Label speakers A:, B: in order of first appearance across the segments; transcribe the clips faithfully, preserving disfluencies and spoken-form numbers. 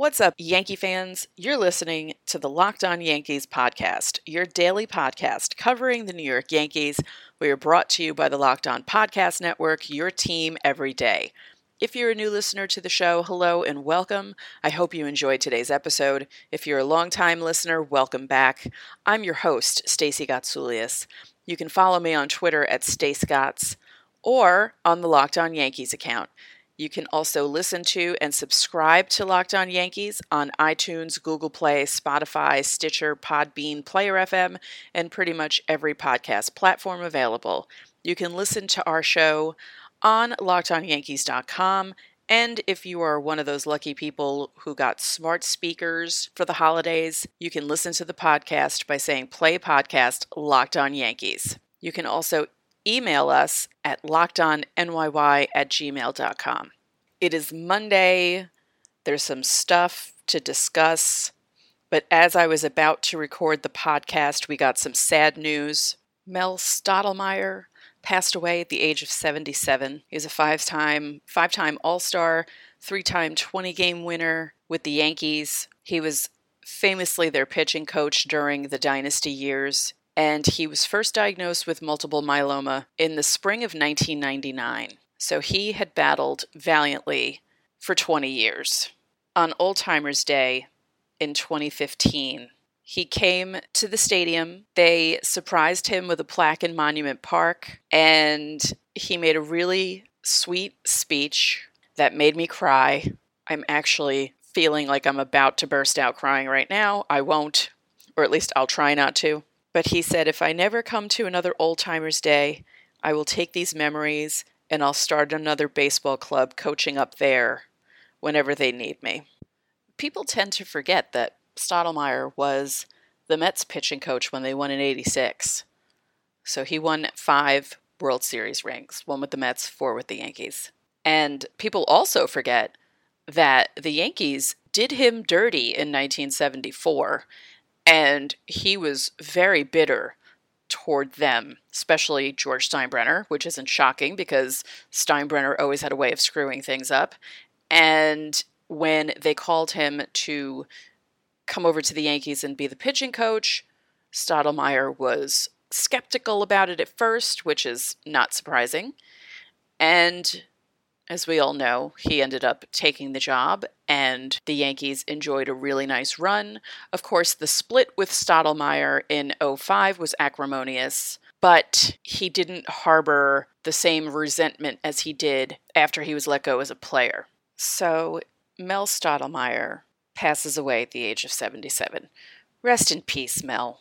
A: What's up, Yankee fans? You're listening to the Locked On Yankees podcast, your daily podcast covering the New York Yankees. We are brought to you by the Locked On Podcast Network, your team every day. If you're a new listener to the show, hello and welcome. I hope you enjoyed today's episode. If you're a longtime listener, welcome back. I'm your host, Stacey Gotsoulias. You can follow me on Twitter at StaceGots or on the Locked On Yankees account. You can also listen to and subscribe to Locked On Yankees on iTunes, Google Play, Spotify, Stitcher, Podbean, Player F M, and pretty much every podcast platform available. You can listen to our show on locked on yankees dot com, and if you are one of those lucky people who got smart speakers for the holidays, you can listen to the podcast by saying play podcast Locked On Yankees. You can also email us at lockedonnyy at gmail dot com. It is Monday. There's some stuff to discuss, but as I was about to record the podcast, we got some sad news. Mel Stottlemyre passed away at the age of seventy-seven. He's a five-time, five-time All-Star, three-time twenty-game winner with the Yankees. He was famously their pitching coach during the dynasty years, and he was first diagnosed with multiple myeloma in the spring of nineteen ninety-nine. So he had battled valiantly for twenty years. On Old Timers Day in twenty fifteen, he came to the stadium. They surprised him with a plaque in Monument Park, and he made a really sweet speech that made me cry. I'm actually feeling like I'm about to burst out crying right now. I won't, or at least I'll try not to. But he said, if I never come to another Old Timers Day, I will take these memories and I'll start another baseball club coaching up there whenever they need me. People tend to forget that Stottlemyre was the Mets pitching coach when they won in eighty-six. So he won five World Series rings, one with the Mets, four with the Yankees. And people also forget that the Yankees did him dirty in nineteen seventy-four, and he was very bitter toward them, especially George Steinbrenner, which isn't shocking because Steinbrenner always had a way of screwing things up. And when they called him to come over to the Yankees and be the pitching coach, Stottlemyre was skeptical about it at first, which is not surprising. And as we all know, he ended up taking the job, and the Yankees enjoyed a really nice run. Of course, the split with Stottlemyre in oh five was acrimonious, but he didn't harbor the same resentment as he did after he was let go as a player. So, Mel Stottlemyre passes away at the age of seventy-seven. Rest in peace, Mel.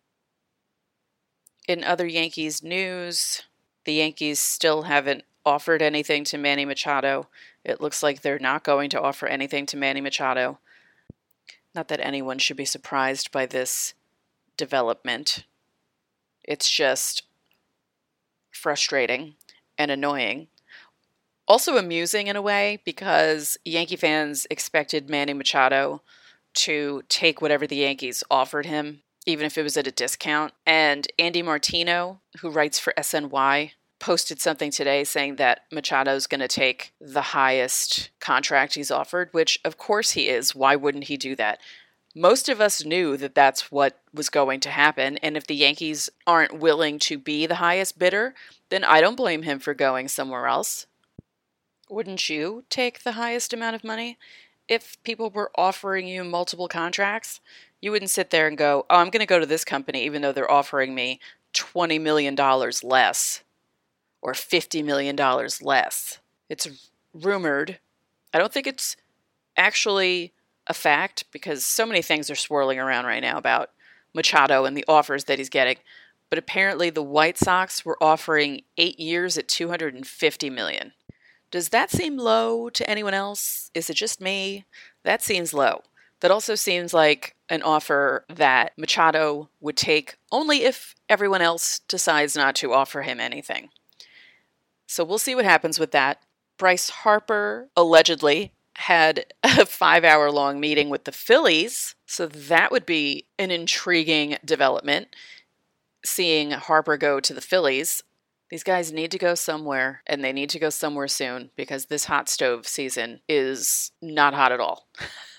A: In other Yankees news, the Yankees still haven't offered anything to Manny Machado. It looks like they're not going to offer anything to Manny Machado. Not that anyone should be surprised by this development. It's just frustrating and annoying. Also amusing in a way, because Yankee fans expected Manny Machado to take whatever the Yankees offered him, even if it was at a discount. And Andy Martino, who writes for S N Y, posted something today saying that Machado's going to take the highest contract he's offered, which of course he is. Why wouldn't he do that? Most of us knew that that's what was going to happen, and if the Yankees aren't willing to be the highest bidder, then I don't blame him for going somewhere else. Wouldn't you take the highest amount of money? If people were offering you multiple contracts, you wouldn't sit there and go, oh, I'm going to go to this company even though they're offering me twenty million dollars less. Or fifty million dollars less. It's rumored. I don't think it's actually a fact because so many things are swirling around right now about Machado and the offers that he's getting. But apparently the White Sox were offering eight years at two hundred fifty million dollars. Does that seem low to anyone else? Is it just me? That seems low. That also seems like an offer that Machado would take only if everyone else decides not to offer him anything. So we'll see what happens with that. Bryce Harper allegedly had a five-hour-long meeting with the Phillies, so that would be an intriguing development, seeing Harper go to the Phillies. These guys need to go somewhere, and they need to go somewhere soon, because this hot stove season is not hot at all.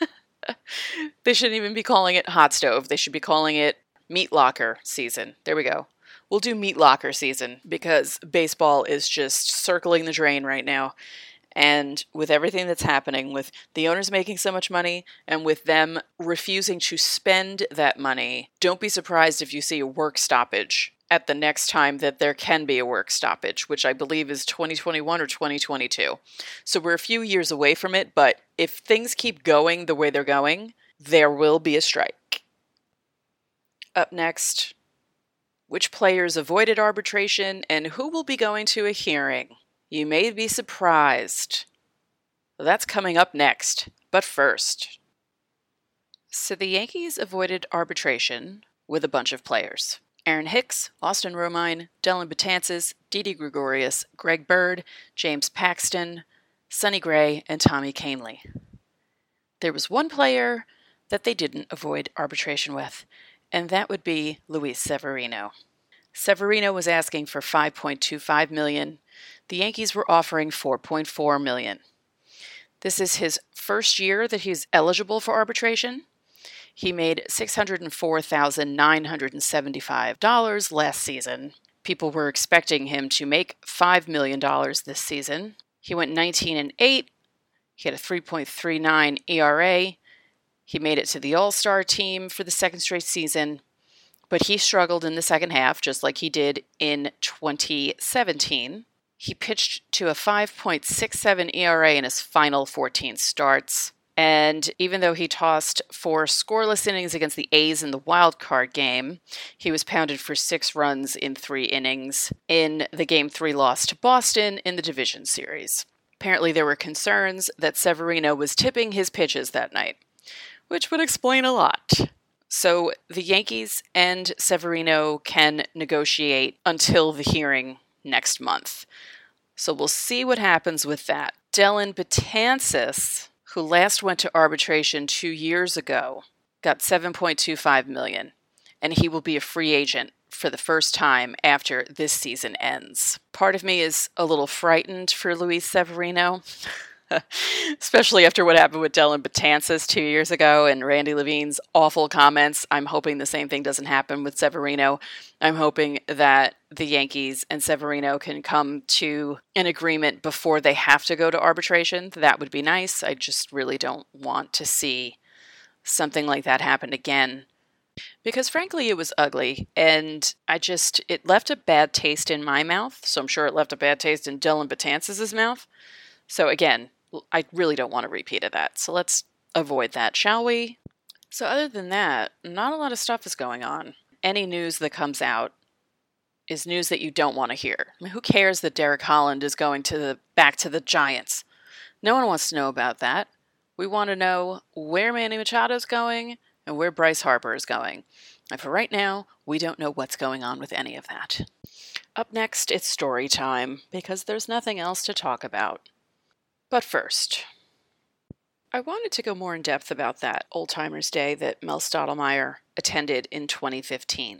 A: They shouldn't even be calling it hot stove. They should be calling it meat locker season. There we go. We'll do meat locker season because baseball is just circling the drain right now. And with everything that's happening, with the owners making so much money and with them refusing to spend that money, don't be surprised if you see a work stoppage at the next time that there can be a work stoppage, which I believe is twenty twenty-one or twenty twenty-two. So we're a few years away from it, but if things keep going the way they're going, there will be a strike. Up next, which players avoided arbitration and who will be going to a hearing? You may be surprised. That's coming up next, but first. So the Yankees avoided arbitration with a bunch of players. Aaron Hicks, Austin Romine, Dellin Betances, Didi Gregorius, Greg Bird, James Paxton, Sonny Gray, and Tommy Kahnle. There was one player that they didn't avoid arbitration with, and that would be Luis Severino. Severino was asking for five point two five million dollars. The Yankees were offering four point four million dollars. This is his first year that he's eligible for arbitration. He made six hundred four thousand nine hundred seventy-five dollars last season. People were expecting him to make five million dollars this season. He went nineteen and eight. He had a three point three nine E R A. He made it to the All-Star team for the second straight season, but he struggled in the second half, just like he did in twenty seventeen. He pitched to a five point six seven E R A in his final fourteen starts. And even though he tossed four scoreless innings against the A's in the wild card game, he was pounded for six runs in three innings in the Game three loss to Boston in the division series. Apparently there were concerns that Severino was tipping his pitches that night, which would explain a lot. So the Yankees and Severino can negotiate until the hearing next month. So we'll see what happens with that. Dellin Betances, who last went to arbitration two years ago, got seven point two five million dollars, and he will be a free agent for the first time after this season ends. Part of me is a little frightened for Luis Severino, especially after what happened with Dellin Betances two years ago and Randy Levine's awful comments. I'm hoping the same thing doesn't happen with Severino. I'm hoping that the Yankees and Severino can come to an agreement before they have to go to arbitration. That would be nice. I just really don't want to see something like that happen again, because frankly it was ugly, and I just, it left a bad taste in my mouth, so I'm sure it left a bad taste in Dellin Betances' mouth. So again, I really don't want a repeat of that. So let's avoid that, shall we? So other than that, not a lot of stuff is going on. Any news that comes out is news that you don't want to hear. I mean, who cares that Derek Holland is going to the back to the Giants? No one wants to know about that. We want to know where Manny Machado's going and where Bryce Harper is going. And for right now, we don't know what's going on with any of that. Up next, it's story time, because there's nothing else to talk about. But first, I wanted to go more in depth about that Old Timers Day that Mel Stottlemyre attended in twenty fifteen.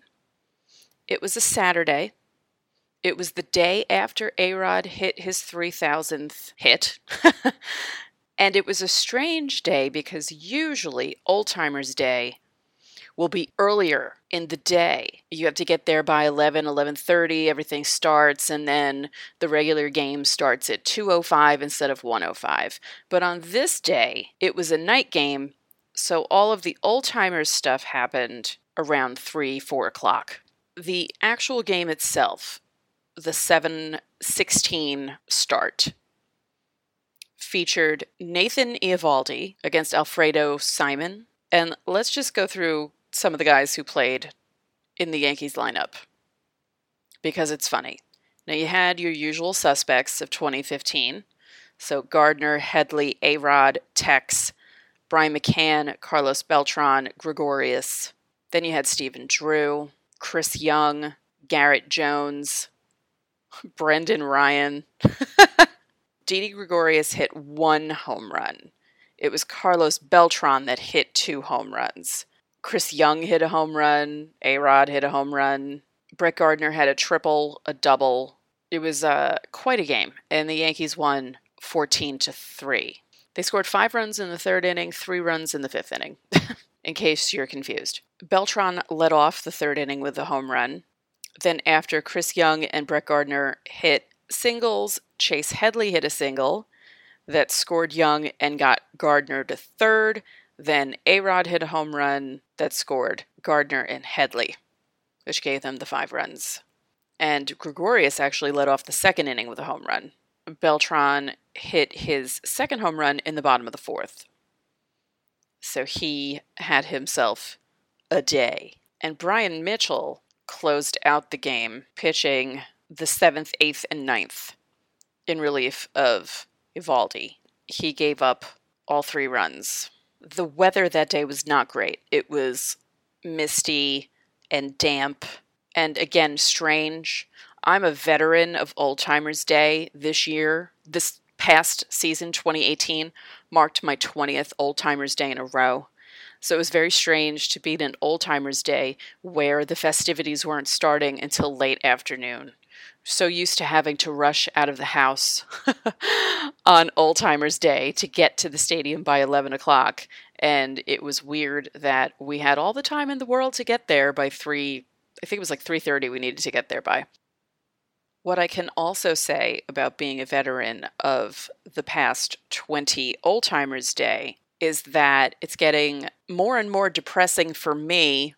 A: It was a Saturday. It was the day after A-Rod hit his three thousandth hit. And it was a strange day because usually Old Timers Day will be earlier in the day. You have to get there by eleven, eleven thirty, everything starts, and then the regular game starts at two oh five instead of one oh five. But on this day, it was a night game, so all of the Old Timers stuff happened around three, four o'clock. The actual game itself, the seven sixteen start, featured Nathan Eovaldi against Alfredo Simon. And let's just go through some of the guys who played in the Yankees lineup, because it's funny. Now, you had your usual suspects of twenty fifteen. So Gardner, Headley, A-Rod, Tex, Brian McCann, Carlos Beltran, Gregorius. Then you had Stephen Drew, Chris Young, Garrett Jones, Brendan Ryan. Didi Gregorius hit one home run. It was Carlos Beltran that hit two home runs. Chris Young hit a home run. A-Rod hit a home run. Brett Gardner had a triple, a double. It was uh, quite a game, and the Yankees won fourteen to three. They scored five runs in the third inning, three runs in the fifth inning, in case you're confused. Beltran led off the third inning with a home run. Then after Chris Young and Brett Gardner hit singles, Chase Headley hit a single that scored Young and got Gardner to third. Then A-Rod hit a home run that scored Gardner and Headley, which gave them the five runs. And Gregorius actually led off the second inning with a home run. Beltran hit his second home run in the bottom of the fourth. So he had himself a day. And Brian Mitchell closed out the game, pitching the seventh, eighth, and ninth in relief of Eovaldi. He gave up all three runs. The weather that day was not great. It was misty and damp and, again, strange. I'm a veteran of Old Timers Day this year. This past season, twenty eighteen, marked my twentieth Old Timers Day in a row. So it was very strange to be in an Old Timers Day where the festivities weren't starting until late afternoon. So used to having to rush out of the house on Old Timers Day to get to the stadium by eleven o'clock. And it was weird that we had all the time in the world to get there by three, I think it was like three thirty we needed to get there by. What I can also say about being a veteran of the past twenty Old Timers Day is that it's getting more and more depressing for me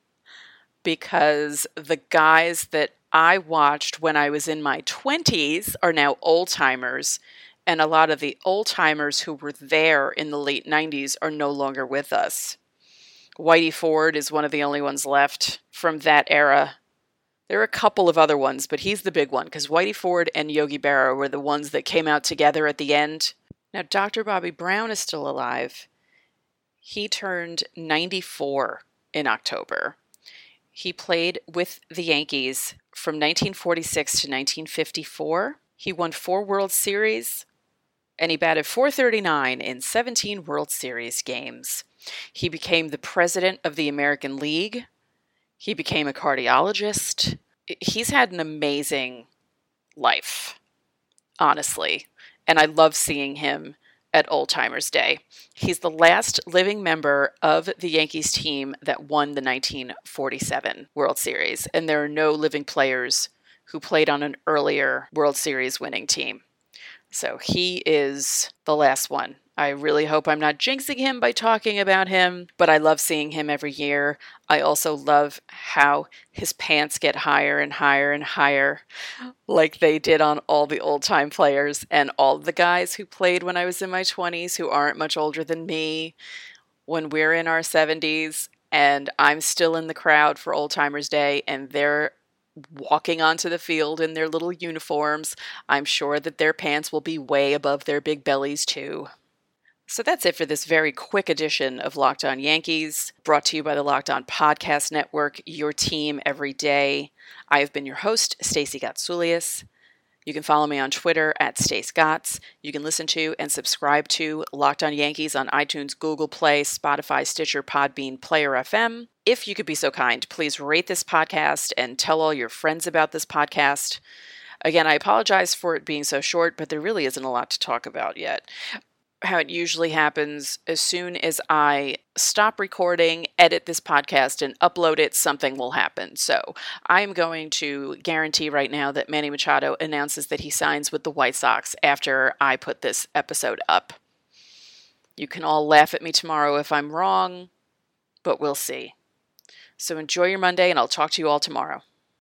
A: because the guys that I watched when I was in my twenties are now old-timers, and a lot of the old-timers who were there in the late nineties are no longer with us. Whitey Ford is one of the only ones left from that era. There are a couple of other ones, but he's the big one, because Whitey Ford and Yogi Berra were the ones that came out together at the end. Now, Doctor Bobby Brown is still alive. He turned ninety-four in October. He played with the Yankees from nineteen forty-six to nineteen fifty-four. He won four World Series, and he batted four thirty-nine in seventeen World Series games. He became the president of the American League. He became a cardiologist. He's had an amazing life, honestly, and I love seeing him at Old Timers Day. He's the last living member of the Yankees team that won the nineteen forty-seven World Series, and there are no living players who played on an earlier World Series winning team. So he is the last one. I really hope I'm not jinxing him by talking about him, but I love seeing him every year. I also love how his pants get higher and higher and higher, like they did on all the old-time players and all the guys who played when I was in my twenties who aren't much older than me when we're in our seventies, and I'm still in the crowd for Old Timers Day, and they're walking onto the field in their little uniforms. I'm sure that their pants will be way above their big bellies, too. So that's it for this very quick edition of Locked On Yankees, brought to you by the Locked On Podcast Network, your team every day. I have been your host, Stacey Gotsoulias. You can follow me on Twitter at Stace Gotts. You can listen to and subscribe to Locked On Yankees on iTunes, Google Play, Spotify, Stitcher, Podbean, Player F M. If you could be so kind, please rate this podcast and tell all your friends about this podcast. Again, I apologize for it being so short, but there really isn't a lot to talk about yet. How it usually happens, as soon as I stop recording, edit this podcast, and upload it, something will happen. So I'm going to guarantee right now that Manny Machado announces that he signs with the White Sox after I put this episode up. You can all laugh at me tomorrow if I'm wrong, but we'll see. So enjoy your Monday, and I'll talk to you all tomorrow.